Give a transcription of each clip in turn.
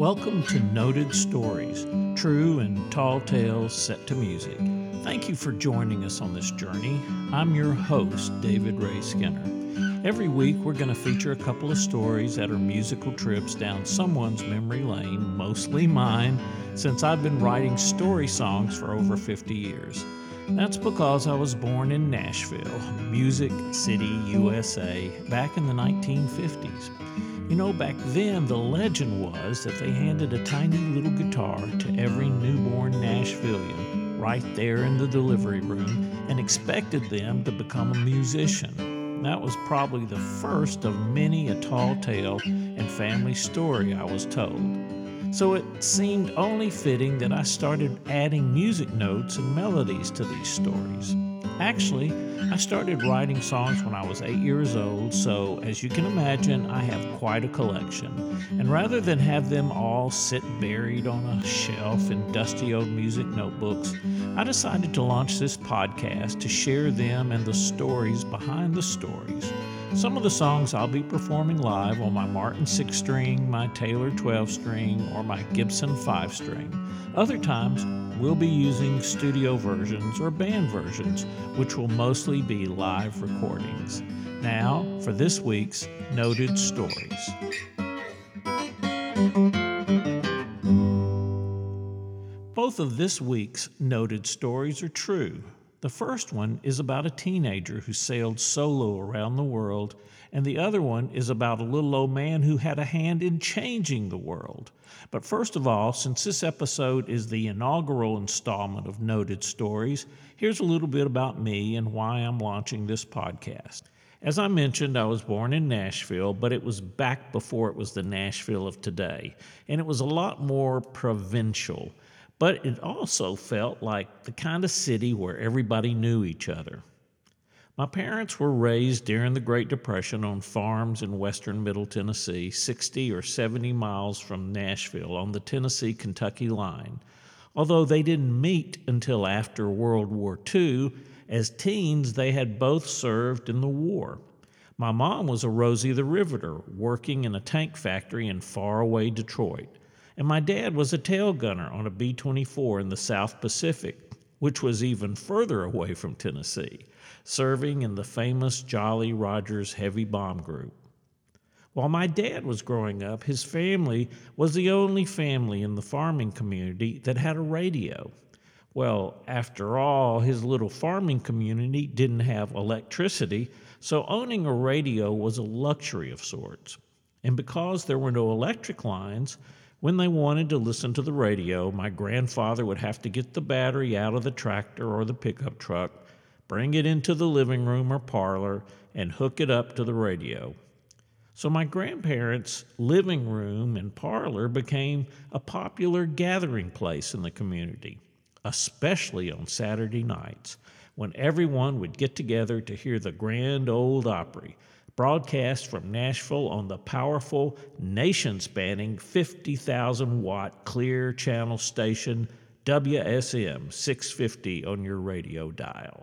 Welcome to Noted Stories, true and tall tales set to music. Thank you for joining us on this journey. I'm your host, David Ray Skinner. Every week, we're going to feature a couple of stories that are musical trips down someone's memory lane, mostly mine, since I've been writing story songs for over 50 years. That's because I was born in Nashville, Music City, USA, back in the 1950s. You know, back then, the legend was that they handed a tiny little guitar to every newborn Nashvilleian right there in the delivery room and expected them to become a musician. That was probably the first of many a tall tale and family story I was told. So it seemed only fitting that I started adding music notes and melodies to these stories. Actually, I started writing songs when I was 8 years old, so as you can imagine, I have quite a collection. And rather than have them all sit buried on a shelf in dusty old music notebooks, I decided to launch this podcast to share them and the stories behind the stories. Some of the songs I'll be performing live on my Martin 6-string, my Taylor 12-string, or my Gibson 5-string. Other times, we'll be using studio versions or band versions, which will mostly be live recordings. Now, for this week's Noted Stories. Both of this week's Noted Stories are true. The first one is about a teenager who sailed solo around the world, and the other one is about a little old man who had a hand in changing the world. But first of all, since this episode is the inaugural installment of Noted Stories, here's a little bit about me and why I'm launching this podcast. As I mentioned, I was born in Nashville, but it was back before it was the Nashville of today, and it was a lot more provincial. But it also felt like the kind of city where everybody knew each other. My parents were raised during the Great Depression on farms in western Middle Tennessee, 60 or 70 miles from Nashville on the Tennessee-Kentucky line. Although they didn't meet until after World War II, as teens they had both served in the war. My mom was a Rosie the Riveter, working in a tank factory in faraway Detroit. And my dad was a tail gunner on a B-24 in the South Pacific, which was even further away from Tennessee, serving in the famous Jolly Rogers Heavy Bomb Group. While my dad was growing up, his family was the only family in the farming community that had a radio. Well, after all, his little farming community didn't have electricity, so owning a radio was a luxury of sorts. And because there were no electric lines, when they wanted to listen to the radio, my grandfather would have to get the battery out of the tractor or the pickup truck, bring it into the living room or parlor, and hook it up to the radio. So my grandparents' living room and parlor became a popular gathering place in the community, especially on Saturday nights, when everyone would get together to hear the Grand Ole Opry, broadcast from Nashville on the powerful, nation-spanning 50,000-watt clear channel station WSM 650 on your radio dial.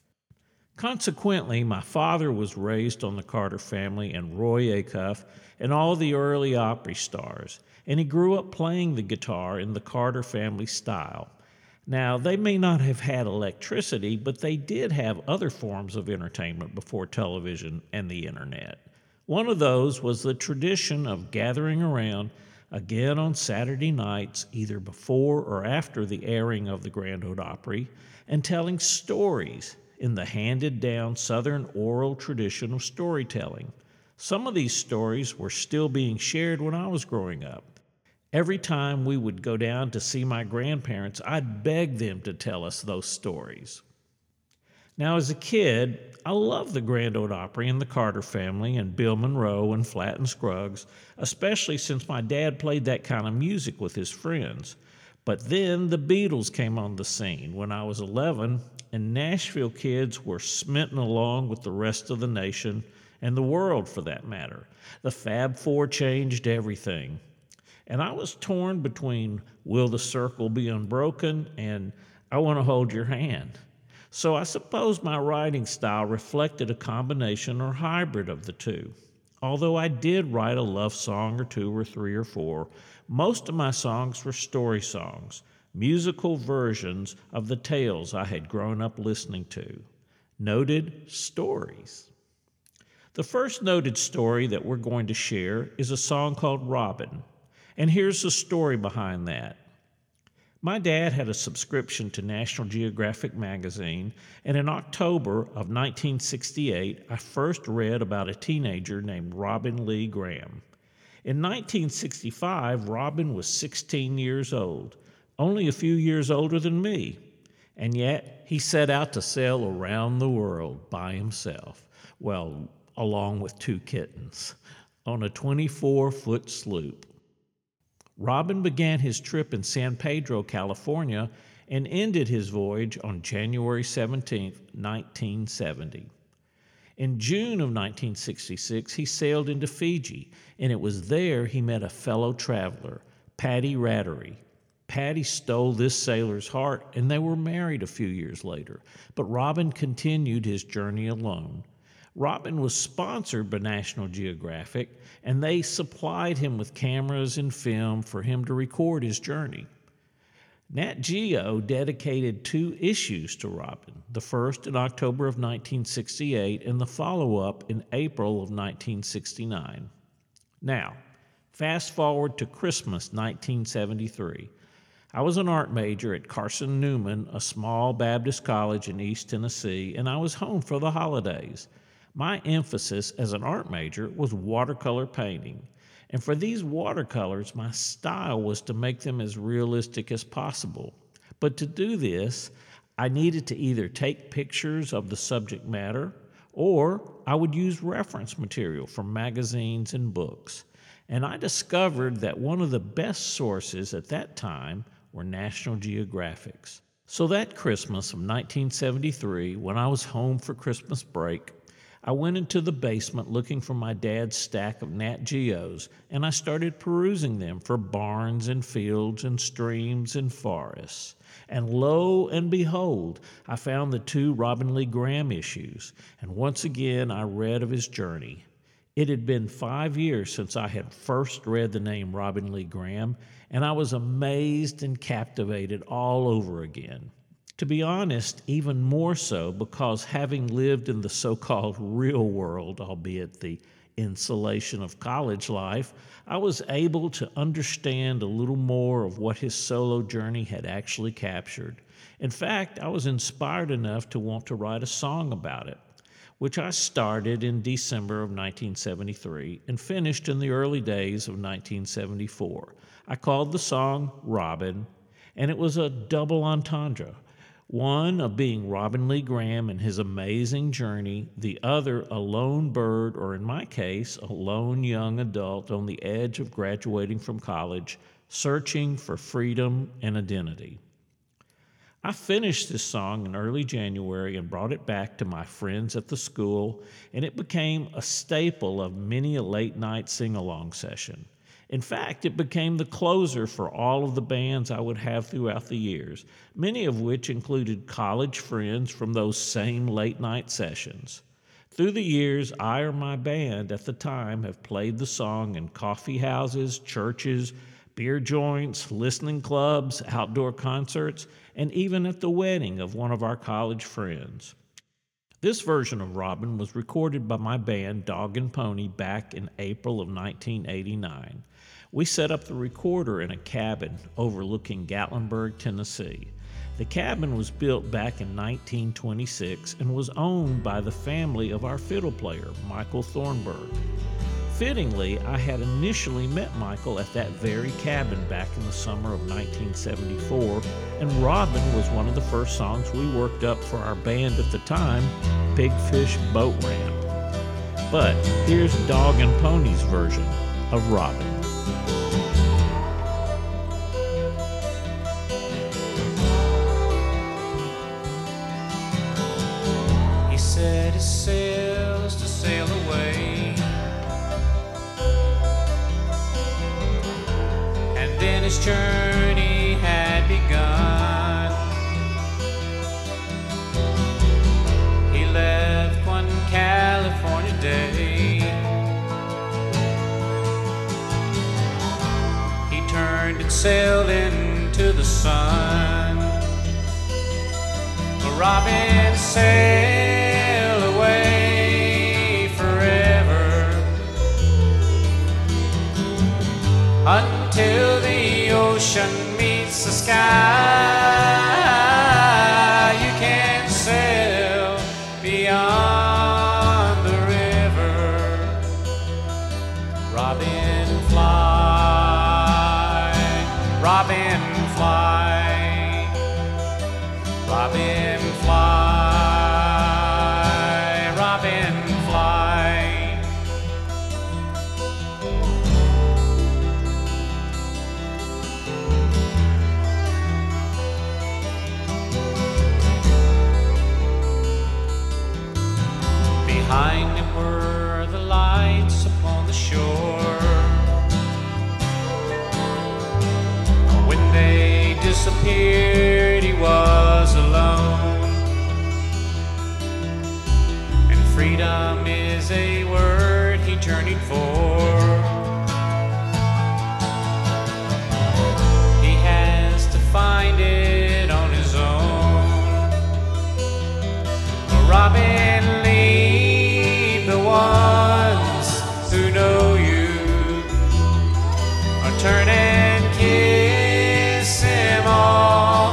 Consequently, my father was raised on the Carter family and Roy Acuff and all the early Opry stars, and he grew up playing the guitar in the Carter family style. Now, they may not have had electricity, but they did have other forms of entertainment before television and the internet. One of those was the tradition of gathering around again on Saturday nights, either before or after the airing of the Grand Ole Opry, and telling stories in the handed-down Southern oral tradition of storytelling. Some of these stories were still being shared when I was growing up. Every time we would go down to see my grandparents, I'd beg them to tell us those stories. Now, as a kid, I loved the Grand Ole Opry and the Carter family and Bill Monroe and Flatt and Scruggs, especially since my dad played that kind of music with his friends. But then the Beatles came on the scene when I was 11, and Nashville kids were smitten along with the rest of the nation, and the world for that matter. The Fab Four changed everything. And I was torn between Will the Circle Be Unbroken and I Want to Hold Your Hand. So I suppose my writing style reflected a combination or hybrid of the two. Although I did write a love song or two or three or four, most of my songs were story songs, musical versions of the tales I had grown up listening to. Noted stories. The first noted story that we're going to share is a song called Robin. And here's the story behind that. My dad had a subscription to National Geographic magazine, and in October of 1968, I first read about a teenager named Robin Lee Graham. In 1965, Robin was 16 years old, only a few years older than me, and yet he set out to sail around the world by himself, well, along with two kittens, on a 24-foot sloop. Robin began his trip in San Pedro, California, and ended his voyage on January 17, 1970. In June of 1966, he sailed into Fiji, and it was there he met a fellow traveler, Patty Rattery. Patty stole this sailor's heart, and they were married a few years later, but Robin continued his journey alone. Robin was sponsored by National Geographic, and they supplied him with cameras and film for him to record his journey. Nat Geo dedicated 2 issues to Robin, the first in October of 1968 and the follow-up in April of 1969. Now, fast forward to Christmas 1973. I was an art major at Carson Newman, a small Baptist college in East Tennessee, and I was home for the holidays. My emphasis as an art major was watercolor painting, and for these watercolors, my style was to make them as realistic as possible. But to do this, I needed to either take pictures of the subject matter, or I would use reference material from magazines and books. And I discovered that one of the best sources at that time were National Geographics. So that Christmas of 1973, when I was home for Christmas break, I went into the basement looking for my dad's stack of Nat Geos, and I started perusing them for barns and fields and streams and forests. And lo and behold, I found the 2 Robin Lee Graham issues, and once again I read of his journey. It had been 5 years since I had first read the name Robin Lee Graham, and I was amazed and captivated all over again. To be honest, even more so because having lived in the so-called real world, albeit the insulation of college life, I was able to understand a little more of what his solo journey had actually captured. In fact, I was inspired enough to want to write a song about it, which I started in December of 1973 and finished in the early days of 1974. I called the song Robin, and it was a double entendre. One of being Robin Lee Graham and his amazing journey, the other a lone bird, or in my case, a lone young adult on the edge of graduating from college, searching for freedom and identity. I finished this song in early January and brought it back to my friends at the school, and it became a staple of many a late-night sing-along session. In fact, it became the closer for all of the bands I would have throughout the years, many of which included college friends from those same late-night sessions. Through the years, I or my band at the time have played the song in coffee houses, churches, beer joints, listening clubs, outdoor concerts, and even at the wedding of one of our college friends. This version of Robin was recorded by my band Dog and Pony back in April of 1989. We set up the recorder in a cabin overlooking Gatlinburg, Tennessee. The cabin was built back in 1926 and was owned by the family of our fiddle player, Michael Thornburg. Fittingly, I had initially met Michael at that very cabin back in the summer of 1974, and Robin was one of the first songs we worked up for our band at the time, Big Fish Boat Ramp. But here's Dog and Pony's version of Robin. He set his sails to sail away, and then his journey had begun. He left one California day it sailed into the sun. A robin sailed away forever until the ocean meets the sky. You can't sail beyond the river. Robin fly, robin fly, robin fly, robin fly. Behind him were the lights upon the shore. When they disappeared, he was alone. And freedom is a word he journeyed for. He has to find it on his own. A robin, leave the ones who know you, or turn and kiss him all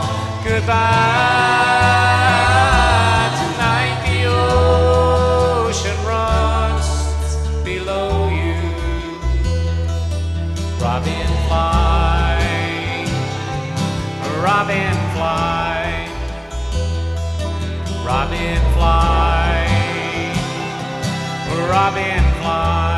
goodbye. Tonight the ocean runs below you. Robin fly, robin fly, robin fly, robin fly.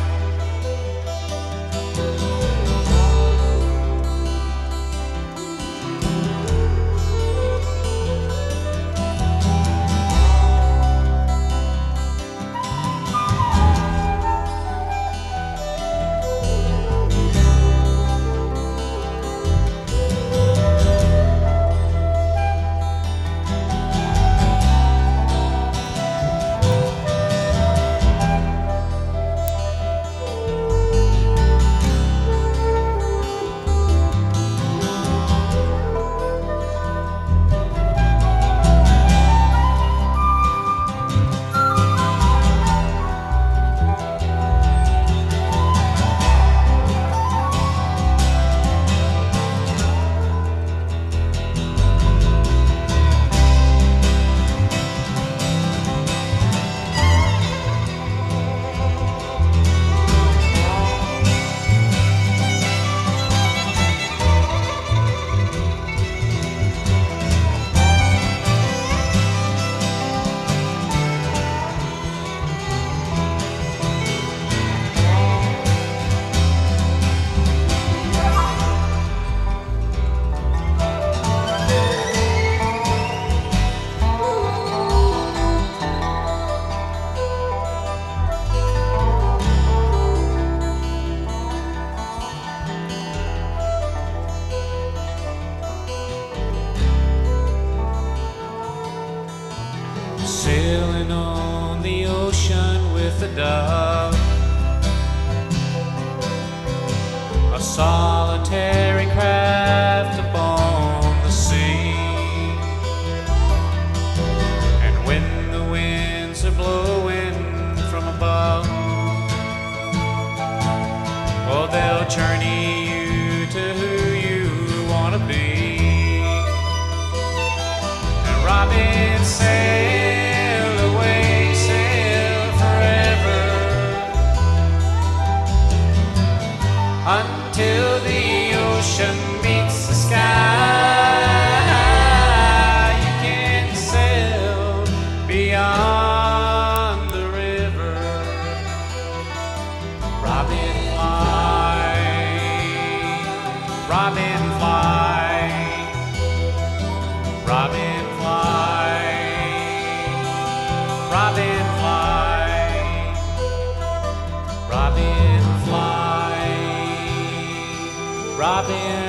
Sailing on the ocean with a dove, a solitary craft upon the sea. And when the winds are blowing from above, well, they'll journey you to who you want to be. And robin sail away, sail forever until the ocean meets the sky. You can't sail beyond the river. Robin fly, robin fly, robin fly, robin fly, robin fly, robin.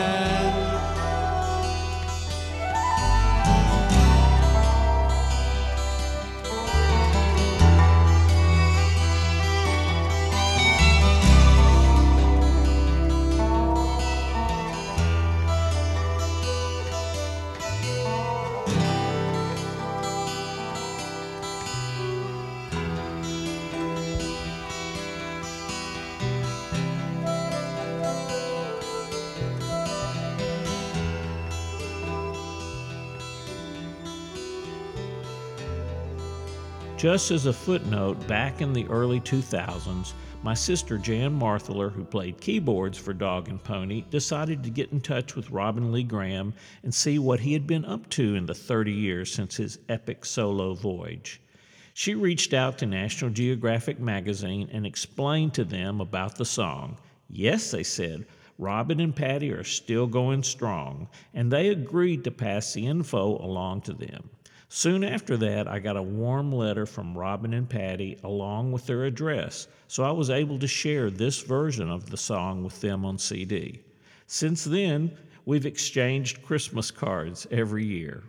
Just as a footnote, back in the early 2000s, my sister Jan Marthaler, who played keyboards for Dog and Pony, decided to get in touch with Robin Lee Graham and see what he had been up to in the 30 years since his epic solo voyage. She reached out to National Geographic magazine and explained to them about the song. Yes, they said, Robin and Patty are still going strong, and they agreed to pass the info along to them. Soon after that, I got a warm letter from Robin and Patty along with their address, so I was able to share this version of the song with them on CD. Since then, we've exchanged Christmas cards every year.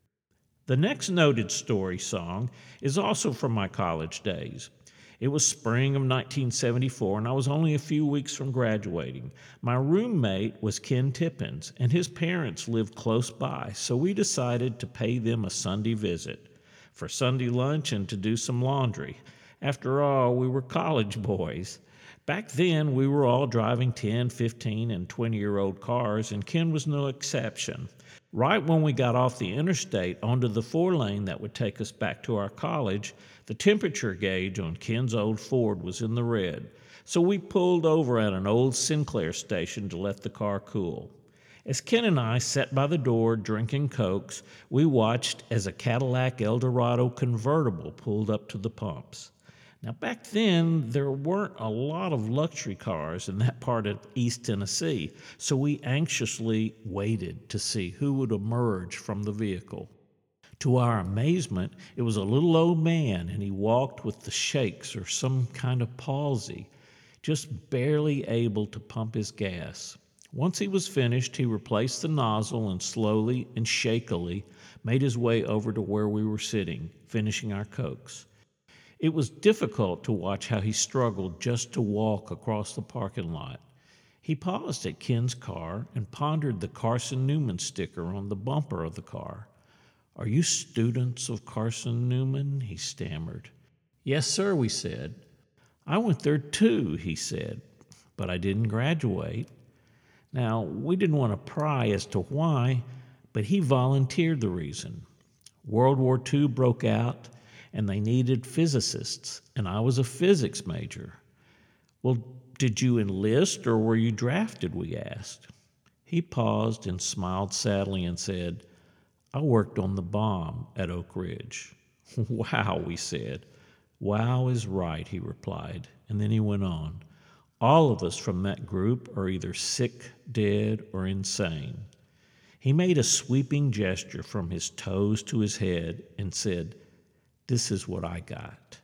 The next noted story song is also from my college days. It was spring of 1974, and I was only a few weeks from graduating. My roommate was Ken Tippins, and his parents lived close by, so we decided to pay them a Sunday visit for Sunday lunch and to do some laundry. After all, we were college boys. Back then, we were all driving 10, 15, and 20-year-old cars, and Ken was no exception. Right when we got off the interstate onto the 4-lane that would take us back to our college, the temperature gauge on Ken's old Ford was in the red, so we pulled over at an old Sinclair station to let the car cool. As Ken and I sat by the door drinking Cokes, we watched as a Cadillac Eldorado convertible pulled up to the pumps. Now, back then, there weren't a lot of luxury cars in that part of East Tennessee, so we anxiously waited to see who would emerge from the vehicle. To our amazement, it was a little old man, and he walked with the shakes or some kind of palsy, just barely able to pump his gas. Once he was finished, he replaced the nozzle and slowly and shakily made his way over to where we were sitting, finishing our Cokes. It was difficult to watch how he struggled just to walk across the parking lot. He paused at Ken's car and pondered the Carson Newman sticker on the bumper of the car. "Are you students of Carson Newman?" he stammered. "Yes, sir," we said. "I went there too," he said, "but I didn't graduate." Now, we didn't want to pry as to why, but he volunteered the reason. World War II broke out, and they needed physicists, and I was a physics major. "Well, did you enlist or were you drafted?" we asked. He paused and smiled sadly and said, "I worked on the bomb at Oak Ridge." "Wow," we said. "Wow is right," he replied, and then he went on. "All of us from that group are either sick, dead, or insane." He made a sweeping gesture from his toes to his head and said, "This is what I got."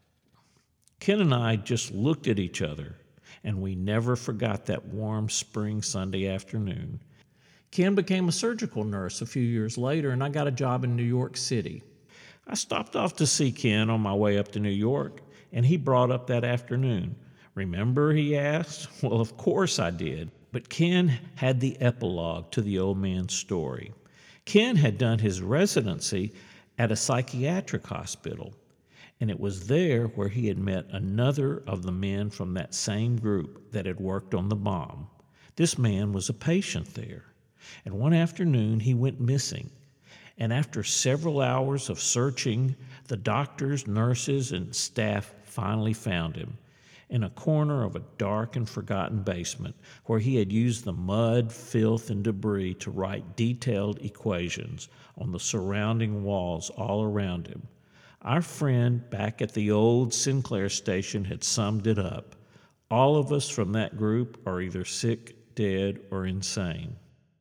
Ken and I just looked at each other, and we never forgot that warm spring Sunday afternoon. Ken became a surgical nurse a few years later, and I got a job in New York City. I stopped off to see Ken on my way up to New York, and he brought up that afternoon. "Remember?" he asked. Well, of course I did. But Ken had the epilogue to the old man's story. Ken had done his residency at a psychiatric hospital, and it was there where he had met another of the men from that same group that had worked on the bomb. This man was a patient there, and one afternoon he went missing, and after several hours of searching, the doctors, nurses, and staff finally found him in a corner of a dark and forgotten basement where he had used the mud, filth, and debris to write detailed equations on the surrounding walls all around him. Our friend back at the old Sinclair station had summed it up. All of us from that group are either sick, dead, or insane.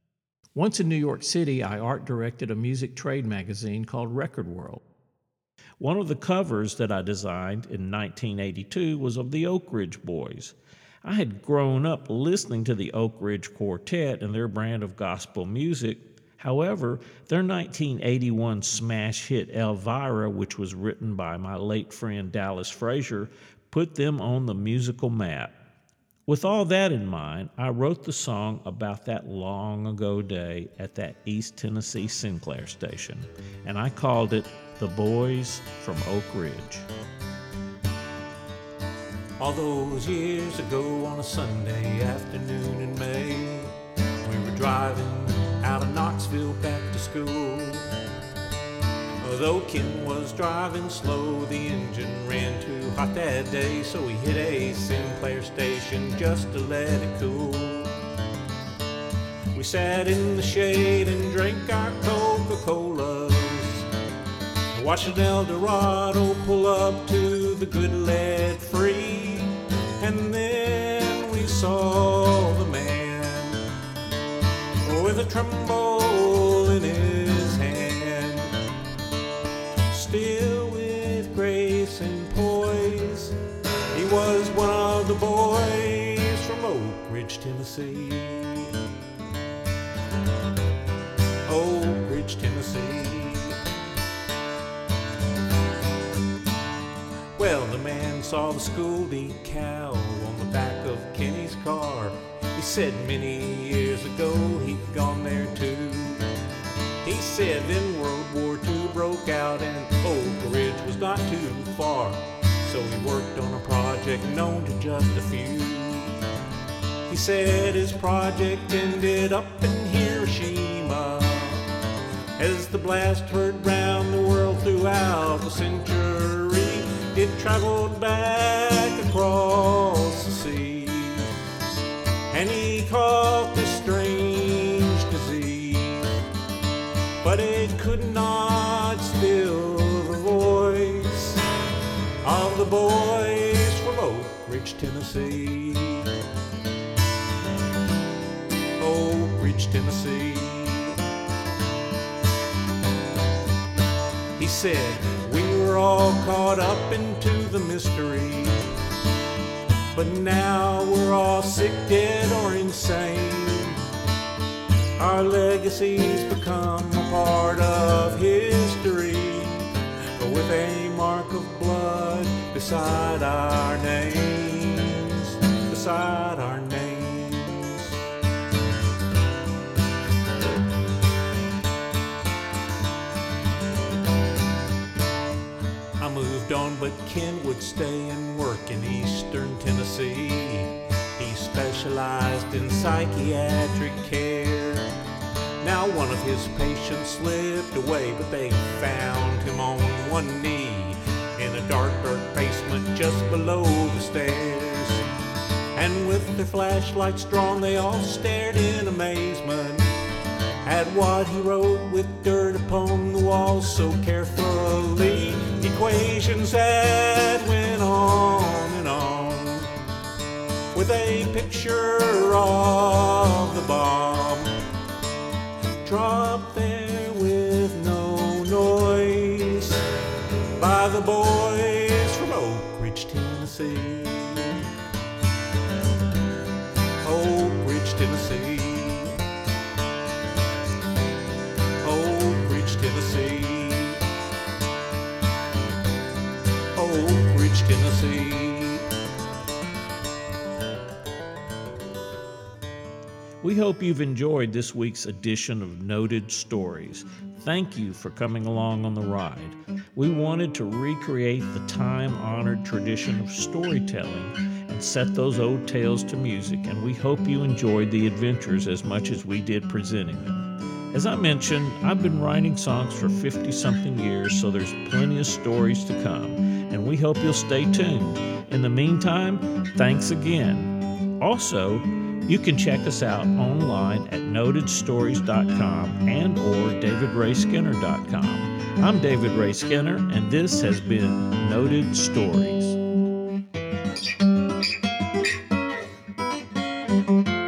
Once in New York City, I art directed a music trade magazine called Record World. One of the covers that I designed in 1982 was of the Oak Ridge Boys. I had grown up listening to the Oak Ridge Quartet and their brand of gospel music. However, their 1981 smash hit Elvira, which was written by my late friend Dallas Frazier, put them on the musical map. With all that in mind, I wrote the song about that long ago day at that East Tennessee Sinclair station, and I called it "The Boys from Oak Ridge." All those years ago on a Sunday afternoon in May, we were driving out of Knoxville back to school. Though Ken was driving slow, the engine ran too hot that day, so he hit a Sinclair station just to let it cool. We sat in the shade and drank our Coca-Colas, watched an Eldorado pull up to the good lead-free, and then we saw the man with a tremble in his hand, still with grace and poise. He was one of the boys from Oak Ridge, Tennessee. Oak Ridge, Tennessee. Well, the man saw the school decal on the back of Kenny's car. He said many years ago he'd gone there too. He said then World War II broke out and Oak Ridge was not too far, so he worked on a project known to just a few. He said his project ended up in Hiroshima as the blast heard round the world throughout the century. It traveled back across the sea, and he caught this strange disease, but it could not still the voice of the boys from Oak Ridge, Tennessee. Oak Ridge, Tennessee. He said, we were all caught up into the mystery, but now we're all sick, dead, or insane. Our legacy's become a part of history, with a mark of blood beside our names, beside our names. I moved on, but Ken would stay and work in eastern Tennessee. He specialized in psychiatric care. Now one of his patients slipped away, but they found him on one knee in a dark basement just below the stairs. And with their flashlights drawn, they all stared in amazement at what he wrote with dirt upon the walls so carefully. Equations that went on and on, with a picture of the bomb dropped there with no noise by the boys from Oak Ridge, Tennessee. Oak Ridge, Tennessee. Oak Ridge, Tennessee. Oak Ridge, Tennessee. We hope you've enjoyed this week's edition of Noted Stories. Thank you for coming along on the ride. We wanted to recreate the time-honored tradition of storytelling and set those old tales to music, and we hope you enjoyed the adventures as much as we did presenting them. As I mentioned, I've been writing songs for 50-something years, so there's plenty of stories to come, and we hope you'll stay tuned. In the meantime, thanks again. Also, you can check us out online at notedstories.com and or davidrayskinner.com. I'm David Ray Skinner, and this has been Noted Stories.